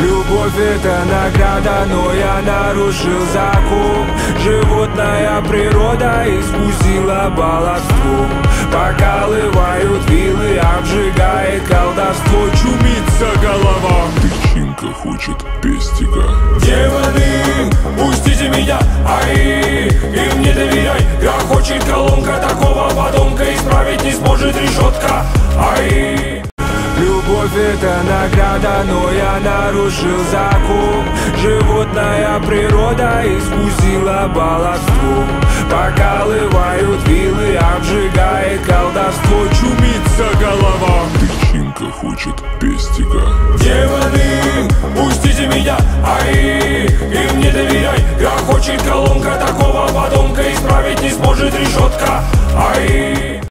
Любовь это награда, но я нарушил закон. Животная природа испустила баловство. Покалывают вилы, обжигает колдовство. Чумится голова, Тычинка хочет пестика. демоны, пустите меня, ай, им не доверяй. Грохочет колонка, такого подонка исправить не сможет решетка, ай. Любовь это награда, но я нарушил закон. Животная природа испустила баловство. Покалывают вилы, обжигает колдовство. Чумится голова, Тычинка хочет пестика. демоны, пустите меня, ай, им не доверяй. Грохочет колонка, такого подонка исправить не сможет решетка, ай.